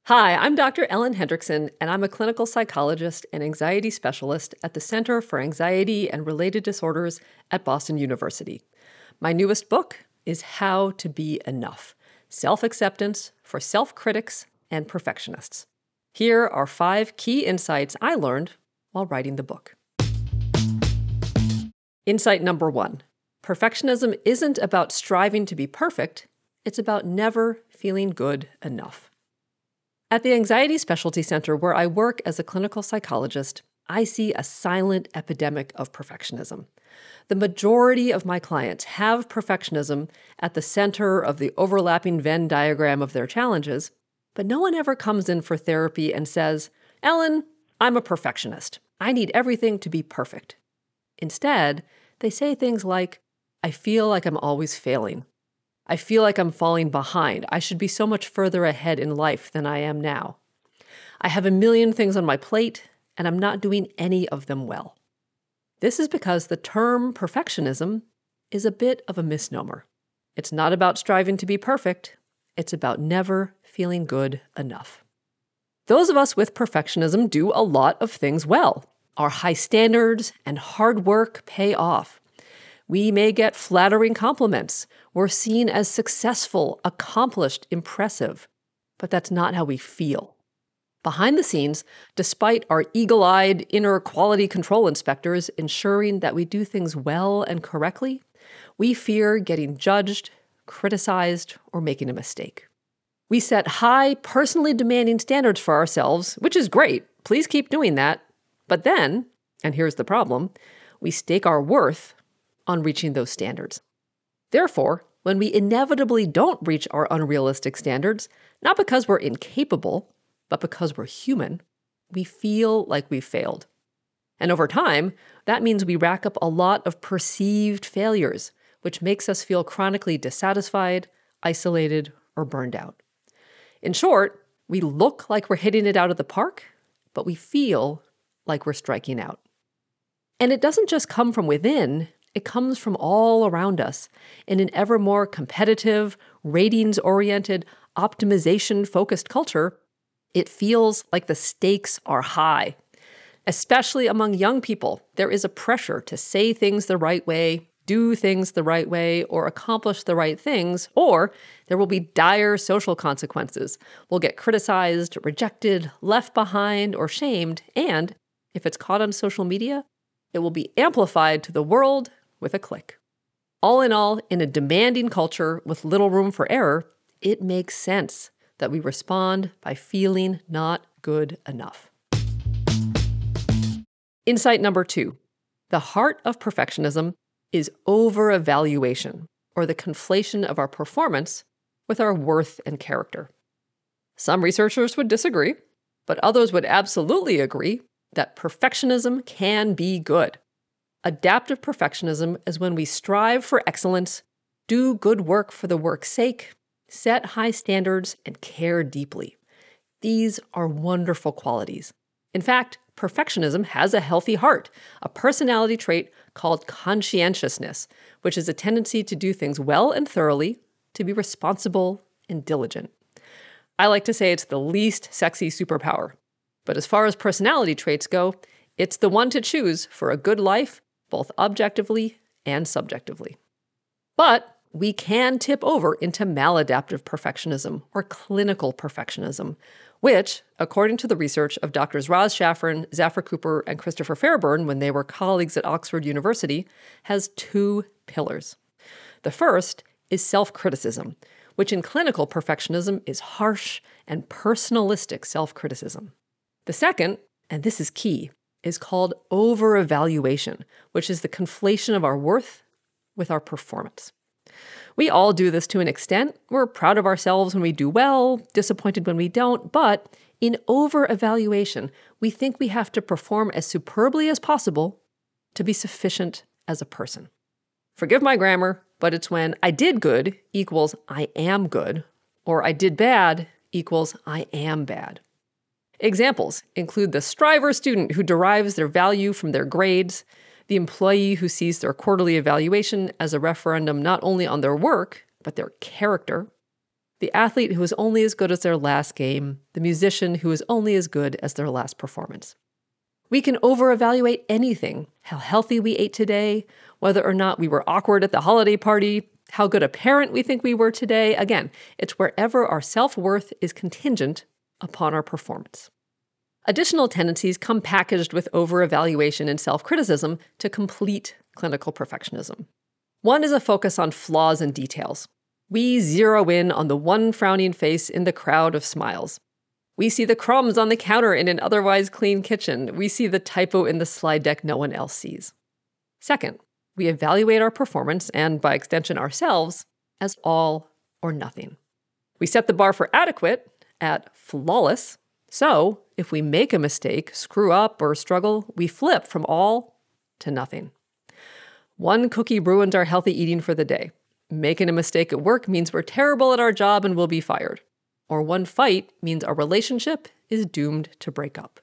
Hi, I'm Dr. Ellen Hendrickson, and I'm a clinical psychologist and anxiety specialist at the Center for Anxiety and Related Disorders at Boston University. My newest book is How to Be Enough: Self-Acceptance for Self-Critics and Perfectionists. Here are 5 key insights I learned while writing the book. Insight number 1. Perfectionism isn't about striving to be perfect, it's about never feeling good enough. At the Anxiety Specialty Center, where I work as a clinical psychologist, I see a silent epidemic of perfectionism. The majority of my clients have perfectionism at the center of the overlapping Venn diagram of their challenges, but no one ever comes in for therapy and says, "Ellen, I'm a perfectionist. I need everything to be perfect." Instead, they say things like, "I feel like I'm always failing. I feel like I'm falling behind. I should be so much further ahead in life than I am now. I have a million things on my plate, and I'm not doing any of them well." This is because the term perfectionism is a bit of a misnomer. It's not about striving to be perfect. It's about never feeling good enough. Those of us with perfectionism do a lot of things well. Our high standards and hard work pay off. We may get flattering compliments. We're seen as successful, accomplished, impressive. But that's not how we feel. Behind the scenes, despite our eagle-eyed inner quality control inspectors ensuring that we do things well and correctly, we fear getting judged, criticized, or making a mistake. We set high, personally demanding standards for ourselves, which is great. Please keep doing that. But then, and here's the problem, we stake our worth on reaching those standards. Therefore, when we inevitably don't reach our unrealistic standards, not because we're incapable, but because we're human, we feel like we've failed. And over time, that means we rack up a lot of perceived failures, which makes us feel chronically dissatisfied, isolated, or burned out. In short, we look like we're hitting it out of the park, but we feel like we're striking out. And it doesn't just come from within. It comes from all around us in an ever more competitive, ratings-oriented, optimization-focused culture. It feels like the stakes are high. Especially among young people, there is a pressure to say things the right way, do things the right way, or accomplish the right things, or there will be dire social consequences. We'll get criticized, rejected, left behind, or shamed, and if it's caught on social media, it will be amplified to the world with a click. All in all, in a demanding culture with little room for error, it makes sense that we respond by feeling not good enough. Insight number 2. The heart of perfectionism is over-evaluation, or the conflation of our performance with our worth and character. Some researchers would disagree, but others would absolutely agree that perfectionism can be good. Adaptive perfectionism is when we strive for excellence, do good work for the work's sake, set high standards, and care deeply. These are wonderful qualities. In fact, perfectionism has a healthy heart, a personality trait called conscientiousness, which is a tendency to do things well and thoroughly, to be responsible and diligent. I like to say it's the least sexy superpower. But as far as personality traits go, it's the one to choose for a good life, both objectively and subjectively. But we can tip over into maladaptive perfectionism, or clinical perfectionism, which, according to the research of Drs. Roz Shafran, Zafar Cooper, and Christopher Fairburn when they were colleagues at Oxford University, has 2 pillars. The first is self-criticism, which in clinical perfectionism is harsh and personalistic self-criticism. The second, and this is key, is called over-evaluation, which is the conflation of our worth with our performance. We all do this to an extent. We're proud of ourselves when we do well, disappointed when we don't, but in over-evaluation, we think we have to perform as superbly as possible to be sufficient as a person. Forgive my grammar, but it's when I did good equals I am good, or I did bad equals I am bad. Examples include the striver student who derives their value from their grades, the employee who sees their quarterly evaluation as a referendum not only on their work, but their character, the athlete who is only as good as their last game, the musician who is only as good as their last performance. We can over-evaluate anything, how healthy we ate today, whether or not we were awkward at the holiday party, how good a parent we think we were today. Again, it's wherever our self-worth is contingent upon our performance. Additional tendencies come packaged with over-evaluation and self-criticism to complete clinical perfectionism. One is a focus on flaws and details. We zero in on the one frowning face in the crowd of smiles. We see the crumbs on the counter in an otherwise clean kitchen. We see the typo in the slide deck no one else sees. Second, we evaluate our performance, and by extension ourselves, as all or nothing. We set the bar for adequate at flawless. So, if we make a mistake, screw up, or struggle, we flip from all to nothing. One cookie ruins our healthy eating for the day. Making a mistake at work means we're terrible at our job and we'll be fired. Or one fight means our relationship is doomed to break up.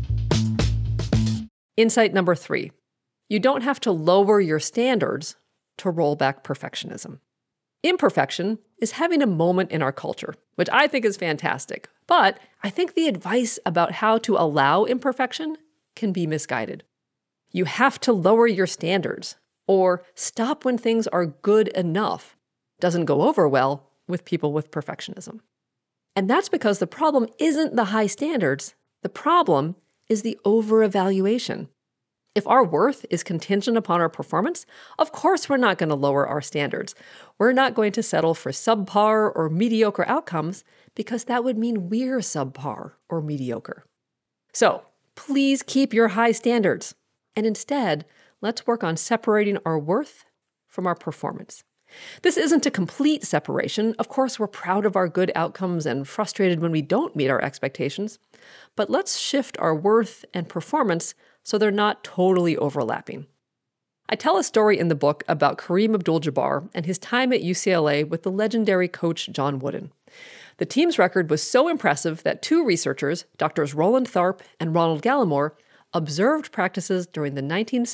Insight number 3. You don't have to lower your standards to roll back perfectionism. Imperfection is having a moment in our culture, which I think is fantastic. But I think the advice about how to allow imperfection can be misguided. You have to lower your standards, or stop when things are good enough. Doesn't go over well with people with perfectionism. And that's because the problem isn't the high standards. The problem is the over-evaluation. If our worth is contingent upon our performance, of course we're not going to lower our standards. We're not going to settle for subpar or mediocre outcomes because that would mean we're subpar or mediocre. So please keep your high standards. And instead, let's work on separating our worth from our performance. This isn't a complete separation. Of course, we're proud of our good outcomes and frustrated when we don't meet our expectations. But let's shift our worth and performance so they're not totally overlapping. I tell a story in the book about Kareem Abdul-Jabbar and his time at UCLA with the legendary coach John Wooden. The team's record was so impressive that 2 researchers, Drs. Roland Tharp and Ronald Gallimore, observed practices during the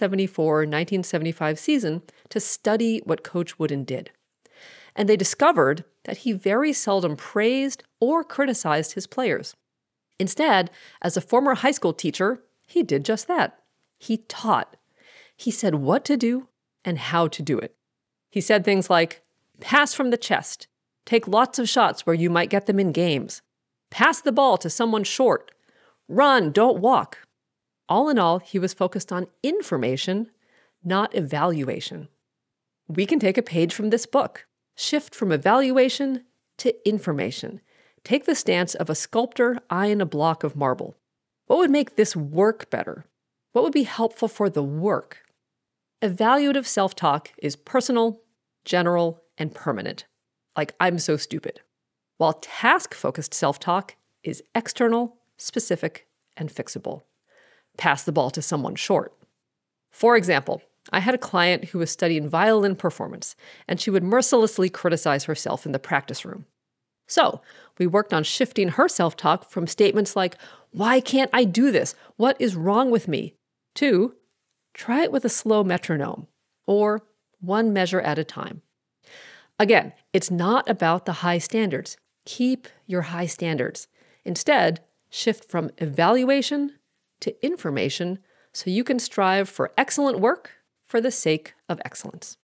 1974-1975 season to study what Coach Wooden did. And they discovered that he very seldom praised or criticized his players. Instead, as a former high school teacher, he did just that. He taught. He said what to do and how to do it. He said things like, pass from the chest, take lots of shots where you might get them in games, pass the ball to someone short, run, don't walk. All in all, he was focused on information, not evaluation. We can take a page from this book, shift from evaluation to information. Take the stance of a sculptor eyeing a block of marble. What would make this work better? What would be helpful for the work? Evaluative self-talk is personal, general, and permanent. Like, I'm so stupid. While task-focused self-talk is external, specific, and fixable. Pass the ball to someone short. For example, I had a client who was studying violin performance, and she would mercilessly criticize herself in the practice room. So, we worked on shifting her self-talk from statements like, why can't I do this? What is wrong with me? To, try it with a slow metronome, or one measure at a time. Again, it's not about the high standards. Keep your high standards. Instead, shift from evaluation to information so you can strive for excellent work for the sake of excellence.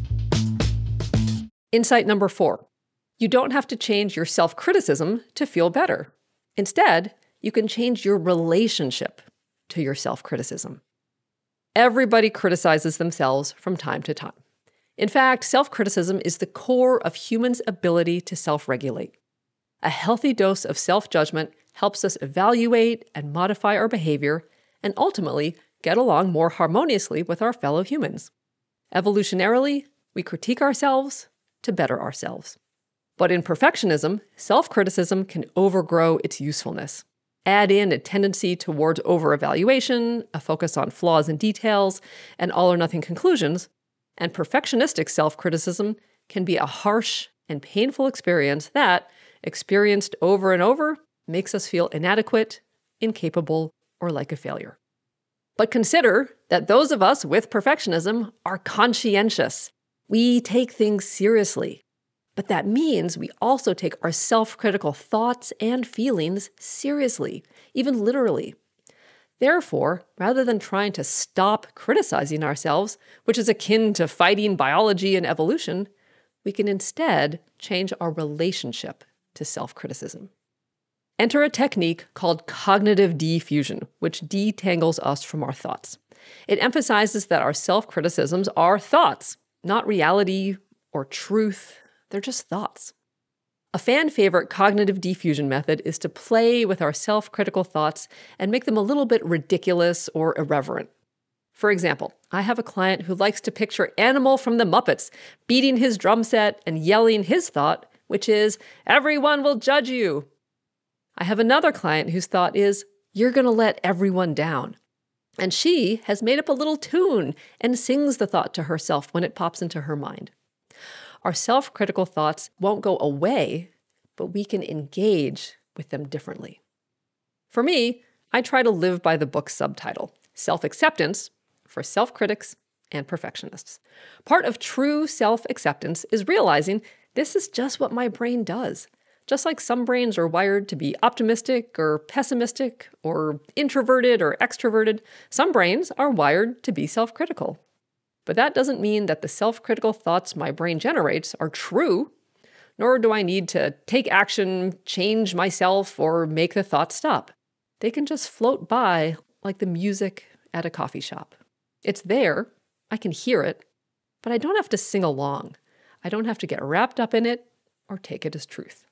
Insight number 4. You don't have to change your self-criticism to feel better. Instead, you can change your relationship to your self-criticism. Everybody criticizes themselves from time to time. In fact, self-criticism is the core of humans' ability to self-regulate. A healthy dose of self-judgment helps us evaluate and modify our behavior and ultimately get along more harmoniously with our fellow humans. Evolutionarily, we critique ourselves to better ourselves. But in perfectionism, self-criticism can overgrow its usefulness. Add in a tendency towards over-evaluation, a focus on flaws and details, and all-or-nothing conclusions, and perfectionistic self-criticism can be a harsh and painful experience that, experienced over and over, makes us feel inadequate, incapable, or like a failure. But consider that those of us with perfectionism are conscientious. We take things seriously. But that means we also take our self-critical thoughts and feelings seriously, even literally. Therefore, rather than trying to stop criticizing ourselves, which is akin to fighting biology and evolution, we can instead change our relationship to self-criticism. Enter a technique called cognitive defusion, which detangles us from our thoughts. It emphasizes that our self-criticisms are thoughts, not reality or truth. They're just thoughts. A fan favorite cognitive defusion method is to play with our self-critical thoughts and make them a little bit ridiculous or irreverent. For example, I have a client who likes to picture Animal from the Muppets beating his drum set and yelling his thought, which is, "Everyone will judge you." I have another client whose thought is, "You're going to let everyone down." And she has made up a little tune and sings the thought to herself when it pops into her mind. Our self-critical thoughts won't go away, but we can engage with them differently. For me, I try to live by the book's subtitle, Self-Acceptance for Self-Critics and Perfectionists. Part of true self-acceptance is realizing this is just what my brain does. Just like some brains are wired to be optimistic or pessimistic or introverted or extroverted, some brains are wired to be self-critical. But that doesn't mean that the self-critical thoughts my brain generates are true, nor do I need to take action, change myself, or make the thoughts stop. They can just float by like the music at a coffee shop. It's there, I can hear it, but I don't have to sing along. I don't have to get wrapped up in it or take it as truth.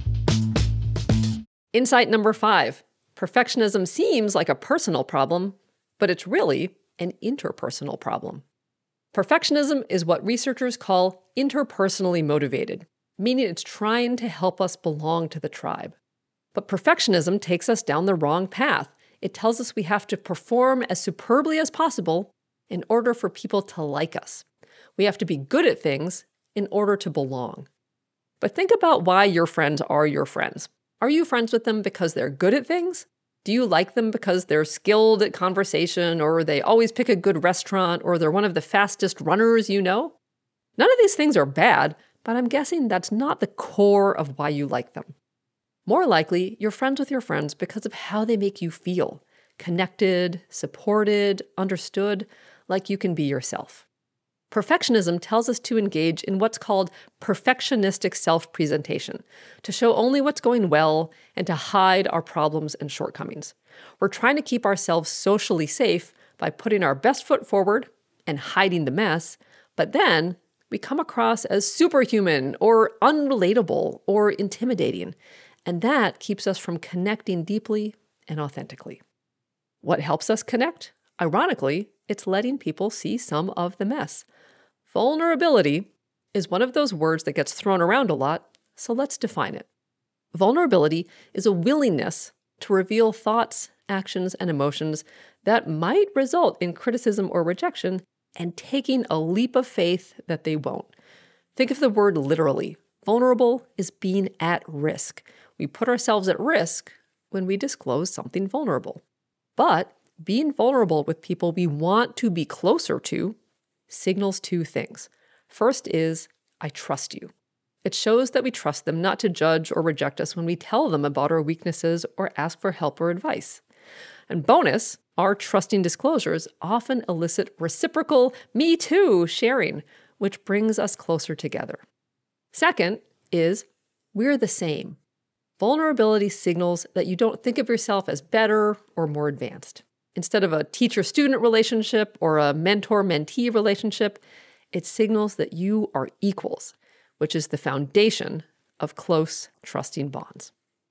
Insight number 5. Perfectionism seems like a personal problem, but it's really an interpersonal problem. Perfectionism is what researchers call interpersonally motivated, meaning it's trying to help us belong to the tribe. But perfectionism takes us down the wrong path. It tells us we have to perform as superbly as possible in order for people to like us. We have to be good at things in order to belong. But think about why your friends are your friends. Are you friends with them because they're good at things? Do you like them because they're skilled at conversation, or they always pick a good restaurant, or they're one of the fastest runners you know? None of these things are bad, but I'm guessing that's not the core of why you like them. More likely, you're friends with your friends because of how they make you feel, connected, supported, understood, like you can be yourself. Perfectionism tells us to engage in what's called perfectionistic self-presentation, to show only what's going well and to hide our problems and shortcomings. We're trying to keep ourselves socially safe by putting our best foot forward and hiding the mess, but then we come across as superhuman or unrelatable or intimidating, and that keeps us from connecting deeply and authentically. What helps us connect? Ironically, it's letting people see some of the mess. Vulnerability is one of those words that gets thrown around a lot, so let's define it. Vulnerability is a willingness to reveal thoughts, actions, and emotions that might result in criticism or rejection, and taking a leap of faith that they won't. Think of the word literally. Vulnerable is being at risk. We put ourselves at risk when we disclose something vulnerable. But being vulnerable with people we want to be closer to signals 2 things. First is, I trust you. It shows that we trust them not to judge or reject us when we tell them about our weaknesses or ask for help or advice. And bonus, our trusting disclosures often elicit reciprocal me too sharing, which brings us closer together. Second is, we're the same. Vulnerability signals that you don't think of yourself as better or more advanced. Instead of a teacher-student relationship or a mentor-mentee relationship, it signals that you are equals, which is the foundation of close, trusting bonds.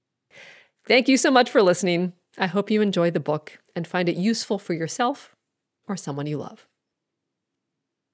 Thank you so much for listening. I hope you enjoy the book and find it useful for yourself or someone you love.